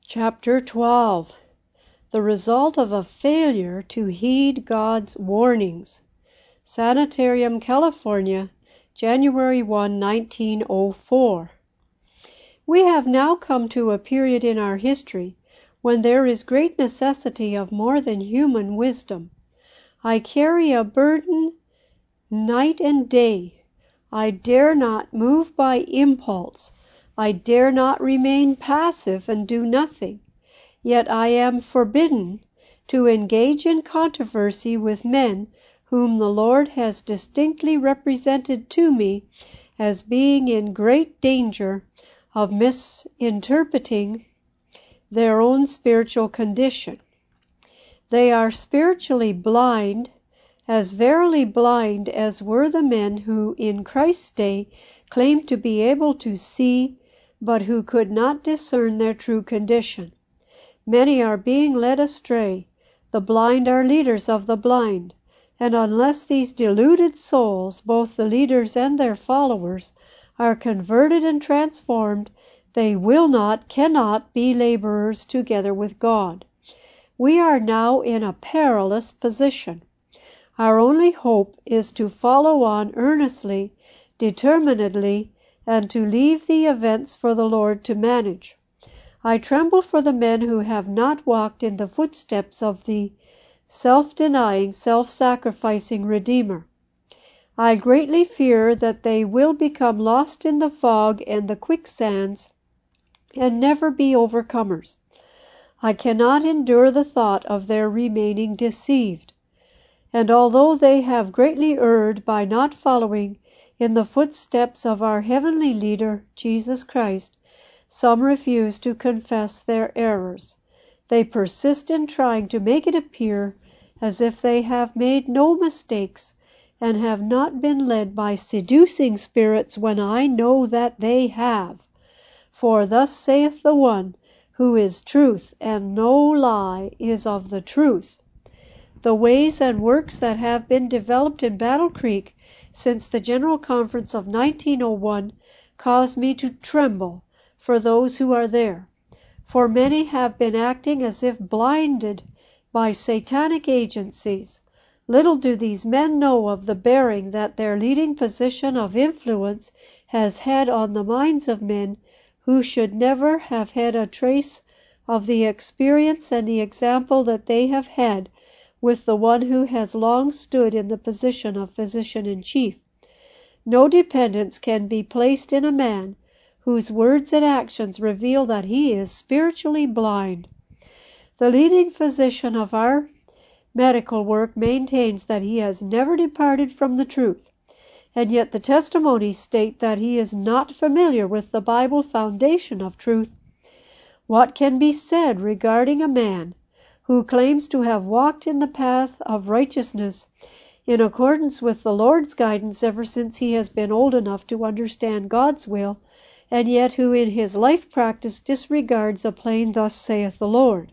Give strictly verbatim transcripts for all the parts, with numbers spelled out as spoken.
Chapter twelve. The result of a failure to heed God's warnings. Sanitarium, California, January first, nineteen oh four. We have now come to a period in our history when there is great necessity of more than human wisdom. I carry a burden night and day. I dare not move by impulse. I dare not remain passive and do nothing. Yet I am forbidden to engage in controversy with men whom the Lord has distinctly represented to me as being in great danger of misinterpreting their own spiritual condition. They are spiritually blind, as verily blind as were the men who in Christ's day claimed to be able to see, but who could not discern their true condition. Many are being led astray. The blind are leaders of the blind, and unless these deluded souls, both the leaders and their followers, are converted and transformed, they will not, cannot be laborers together with God. We are now in a perilous position. Our only hope is to follow on earnestly, determinedly, and to leave the events for the Lord to manage. I tremble for the men who have not walked in the footsteps of the self-denying, self-sacrificing Redeemer. I greatly fear that they will become lost in the fog and the quicksands and never be overcomers. I cannot endure the thought of their remaining deceived. And although they have greatly erred by not following in the footsteps of our heavenly leader, Jesus Christ, some refuse to confess their errors. They persist in trying to make it appear as if they have made no mistakes and have not been led by seducing spirits, when I know that they have. For thus saith the one who is truth, and no lie is of the truth. The ways and works that have been developed in Battle Creek since the General Conference of nineteen oh one cause me to tremble for those who are there. For many have been acting as if blinded by satanic agencies. Little do these men know of the bearing that their leading position of influence has had on the minds of men who should never have had a trace of the experience and the example that they have had with the one who has long stood in the position of physician-in-chief. No dependence can be placed in a man whose words and actions reveal that he is spiritually blind. The leading physician of our medical work maintains that he has never departed from the truth, and yet the testimonies state that he is not familiar with the Bible foundation of truth. What can be said regarding a man who claims to have walked in the path of righteousness in accordance with the Lord's guidance ever since he has been old enough to understand God's will, and yet who in his life practice disregards a plain "Thus saith the Lord"?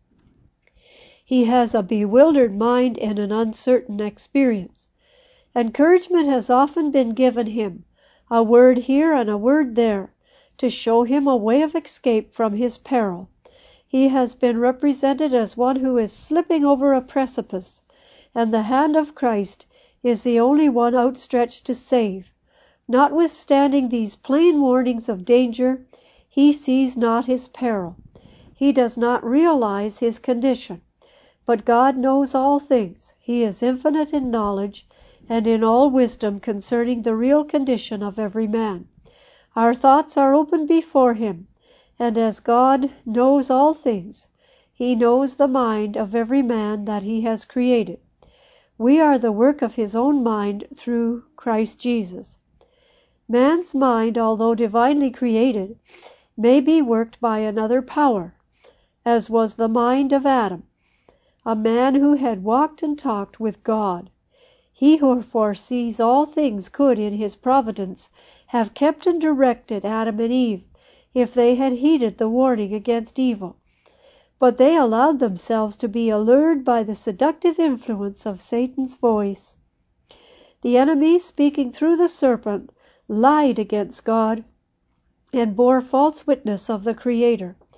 He has a bewildered mind and an uncertain experience. Encouragement has often been given him, a word here and a word there, to show him a way of escape from his peril. He has been represented as one who is slipping over a precipice, and the hand of Christ is the only one outstretched to save. Notwithstanding these plain warnings of danger, he sees not his peril. He does not realize his condition. But God knows all things. He is infinite in knowledge and in all wisdom concerning the real condition of every man. Our thoughts are open before him, and as God knows all things, he knows the mind of every man that he has created. We are the work of his own mind through Christ Jesus. Man's mind, although divinely created, may be worked by another power, as was the mind of Adam, a man who had walked and talked with God. He who foresees all things could, in his providence, have kept and directed Adam and Eve, if they had heeded the warning against evil. But they allowed themselves to be allured by the seductive influence of Satan's voice. The enemy, speaking through the serpent, lied against God and bore false witness of the Creator.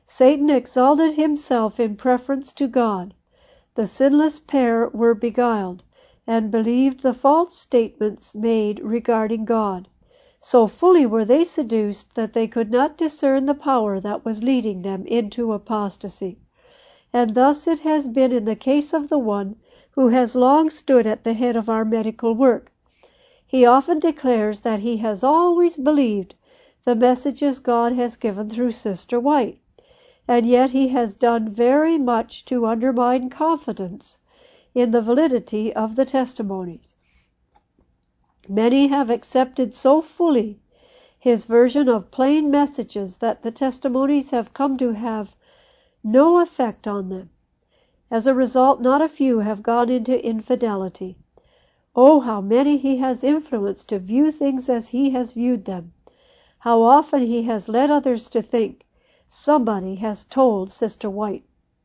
Satan exalted himself in preference to God. The sinless pair were beguiled, and believed the false statements made regarding God. So fully were they seduced that they could not discern the power that was leading them into apostasy. And thus it has been in the case of the one who has long stood at the head of our medical work. He often declares that he has always believed the messages God has given through Sister White, and yet he has done very much to undermine confidence in the validity of the testimonies. Many have accepted so fully his version of plain messages that the testimonies have come to have no effect on them. As a result, not a few have gone into infidelity. Oh, how many he has influenced to view things as he has viewed them. How often he has led others to think, somebody has told Sister White.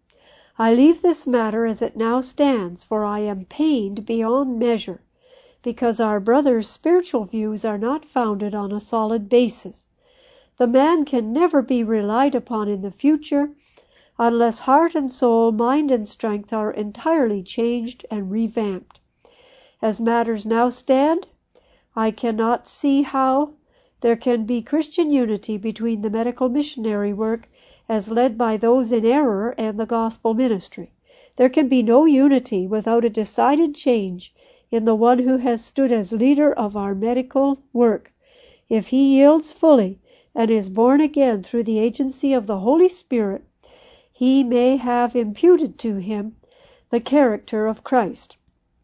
I leave this matter as it now stands, for I am pained beyond measure, because our brother's spiritual views are not founded on a solid basis. The man can never be relied upon in the future unless heart and soul, mind and strength are entirely changed and revamped. As matters now stand, I cannot see how there can be Christian unity between the medical missionary work as led by those in error and the gospel ministry. There can be no unity without a decided change in the one who has stood as leader of our medical work. If he yields fully and is born again through the agency of the Holy Spirit, he may have imputed to him the character of Christ.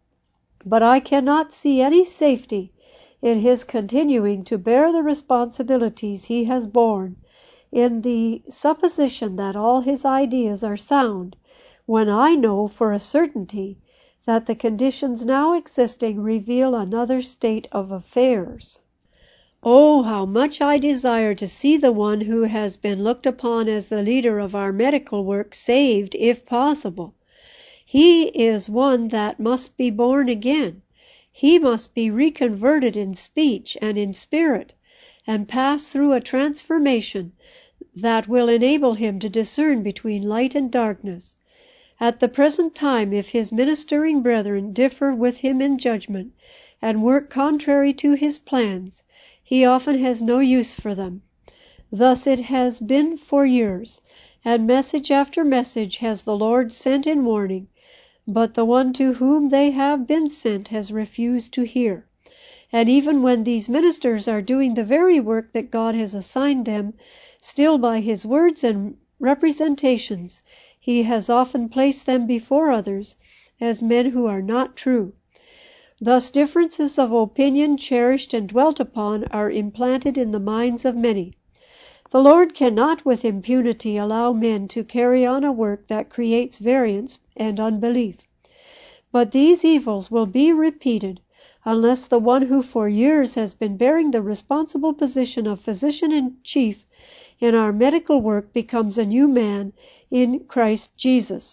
But I cannot see any safety in his continuing to bear the responsibilities he has borne in the supposition that all his ideas are sound, when I know for a certainty that the conditions now existing reveal another state of affairs. Oh, how much I desire to see the one who has been looked upon as the leader of our medical work saved, if possible. He is one that must be born again. He must be reconverted in speech and in spirit, and pass through a transformation that will enable him to discern between light and darkness. At the present time, if his ministering brethren differ with him in judgment, and work contrary to his plans, he often has no use for them. Thus it has been for years, and message after message has the Lord sent in warning, but the one to whom they have been sent has refused to hear. And even when these ministers are doing the very work that God has assigned them, still by his words and representations, he has often placed them before others as men who are not true. Thus differences of opinion cherished and dwelt upon are implanted in the minds of many. The Lord cannot with impunity allow men to carry on a work that creates variance and unbelief. But these evils will be repeated unless the one who for years has been bearing the responsible position of physician-in-chief in our medical work becomes a new man in Christ Jesus.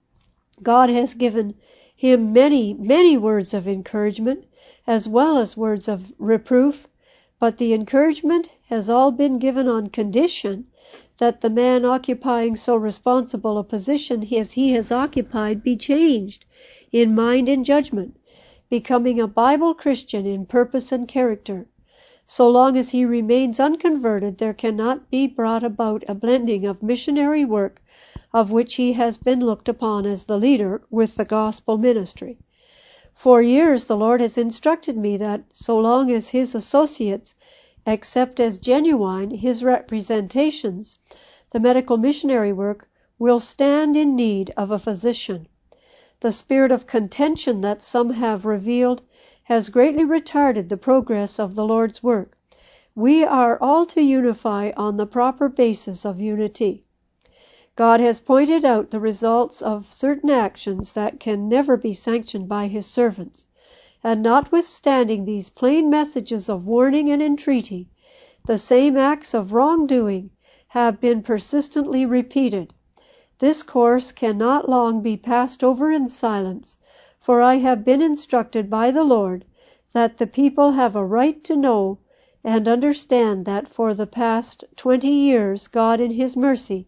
God has given him many, many words of encouragement, as well as words of reproof, but the encouragement has all been given on condition that the man occupying so responsible a position as he has occupied be changed in mind and judgment, becoming a Bible Christian in purpose and character. So long as he remains unconverted, there cannot be brought about a blending of missionary work, of which he has been looked upon as the leader, with the gospel ministry. For years the Lord has instructed me that so long as his associates accept as genuine his representations, the medical missionary work will stand in need of a physician. The spirit of contention that some have revealed has greatly retarded the progress of the Lord's work. We are all to unify on the proper basis of unity. God has pointed out the results of certain actions that can never be sanctioned by his servants, and notwithstanding these plain messages of warning and entreaty, the same acts of wrongdoing have been persistently repeated. This course cannot long be passed over in silence, for I have been instructed by the Lord that the people have a right to know and understand that for the past twenty years God in his mercy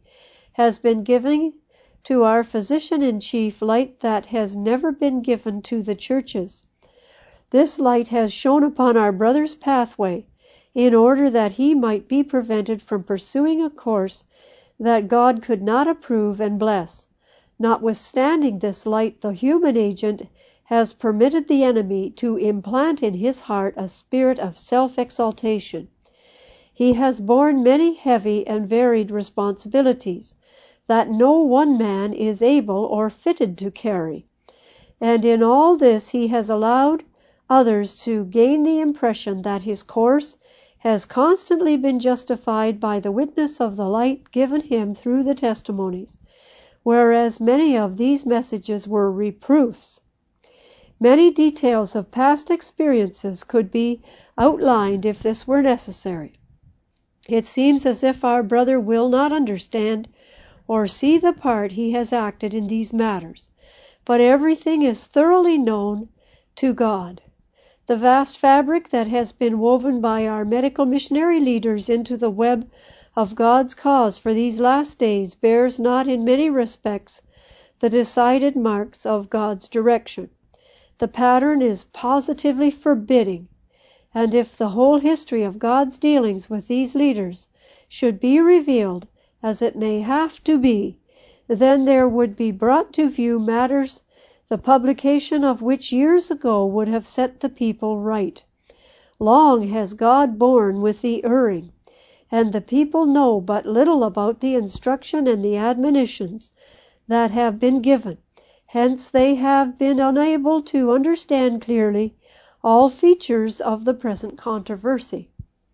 has been given to our physician-in-chief light that has never been given to the churches. This light has shone upon our brother's pathway in order that he might be prevented from pursuing a course that God could not approve and bless. Notwithstanding this light, the human agent has permitted the enemy to implant in his heart a spirit of self-exaltation. He has borne many heavy and varied responsibilities that no one man is able or fitted to carry, and in all this he has allowed others to gain the impression that his course has constantly been justified by the witness of the light given him through the testimonies, whereas many of these messages were reproofs. Many details of past experiences could be outlined if this were necessary. It seems as if our brother will not understand or see the part he has acted in these matters, but everything is thoroughly known to God. The vast fabric that has been woven by our medical missionary leaders into the web of God's cause for these last days bears not in many respects the decided marks of God's direction. The pattern is positively forbidding, and if the whole history of God's dealings with these leaders should be revealed, as it may have to be, then there would be brought to view matters the publication of which years ago would have set the people right. Long has God borne with the erring, and the people know but little about the instruction and the admonitions that have been given. Hence they have been unable to understand clearly all features of the present controversy.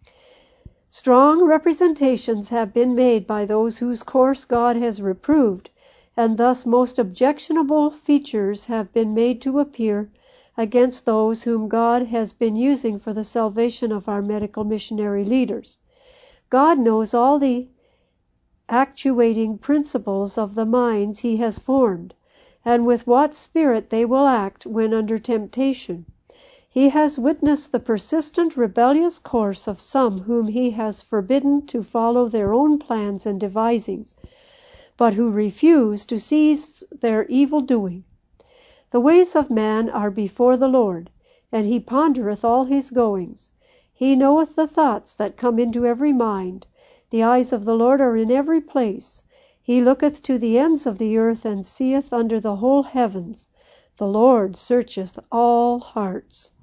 Strong representations have been made by those whose course God has reproved, and thus most objectionable features have been made to appear against those whom God has been using for the salvation of our medical missionary leaders. God knows all the actuating principles of the minds he has formed, and with what spirit they will act when under temptation. He has witnessed the persistent rebellious course of some whom he has forbidden to follow their own plans and devisings, but who refuse to cease their evil doing. The ways of man are before the Lord, and he pondereth all his goings. He knoweth the thoughts that come into every mind. The eyes of the Lord are in every place. He looketh to the ends of the earth, and seeth under the whole heavens. The Lord searcheth all hearts.